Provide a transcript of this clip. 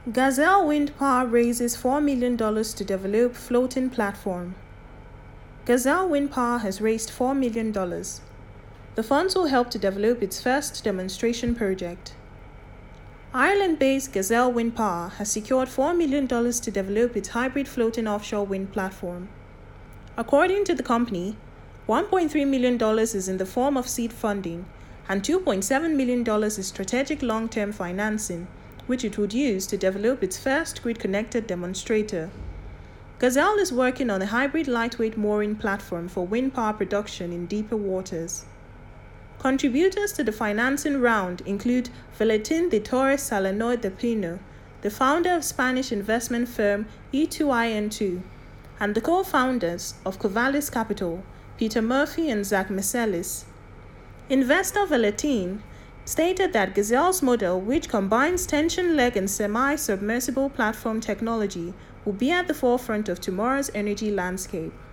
Gazelle Wind Power raises $4 million to develop floating platform. Gazelle Wind Power has raised $4 million. The funds will help to develop its first demonstration project. Ireland-based Gazelle Wind Power has secured $4 million to develop its hybrid floating offshore wind platform. According to the company, $1.3 million is in the form of seed funding, and $2.7 million is strategic long-term financing, which it would use to develop its first grid-connected demonstrator. Gazelle is working on a hybrid lightweight mooring platform for wind power production in deeper waters. Contributors to the financing round include Valentín de Torres Salano de Pino, the founder of Spanish investment firm E2IN2, and the co-founders of Covalis Capital, Peter Murphy and Zach Meselis. Investor Valentín stated that Gazelle's model, which combines tension leg and semi-submersible platform technology, will be at the forefront of tomorrow's energy landscape.